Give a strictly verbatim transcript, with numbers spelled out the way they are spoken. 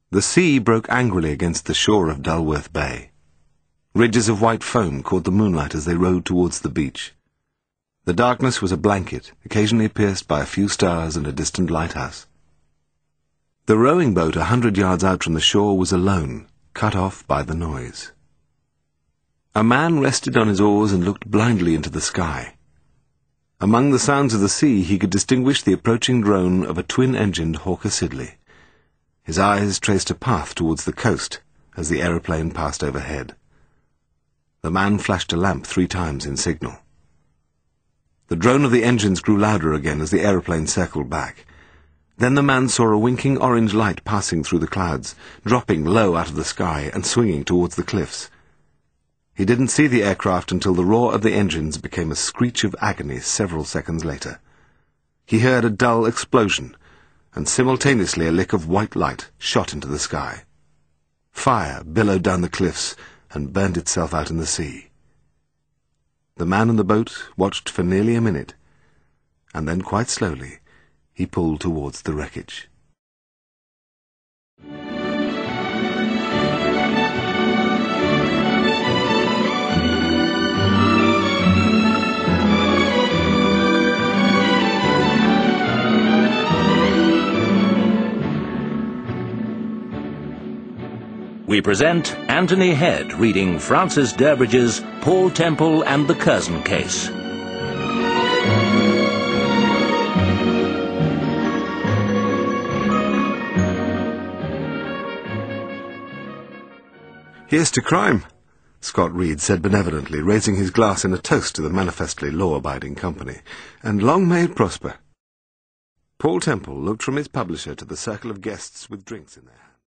The sea broke angrily against the shore of Dulworth Bay. Ridges of white foam caught the moonlight as they rowed towards the beach. The darkness was a blanket, occasionally pierced by a few stars and a distant lighthouse. The rowing boat a hundred yards out from the shore was alone, cut off by the noise. A man rested on his oars and looked blindly into the sky. Among the sounds of the sea he could distinguish the approaching drone of a twin-engined Hawker Siddeley. His eyes traced a path towards the coast as the aeroplane passed overhead. The man flashed a lamp three times in signal. The drone of the engines grew louder again as the aeroplane circled back. Then the man saw a winking orange light passing through the clouds, dropping low out of the sky and swinging towards the cliffs. He didn't see the aircraft until the roar of the engines became a screech of agony several seconds later. He heard a dull explosion, and simultaneously a lick of white light shot into the sky. Fire billowed down the cliffs and burned itself out in the sea. The man in the boat watched for nearly a minute, and then quite slowly he pulled towards the wreckage. We present Anthony Head reading Francis Durbridge's Paul Temple and the Curzon Case. "Here's to crime," Scott Reed said benevolently, raising his glass in a toast to the manifestly law-abiding company. "And long may it prosper." Paul Temple looked from his publisher to the circle of guests with drinks in their hands.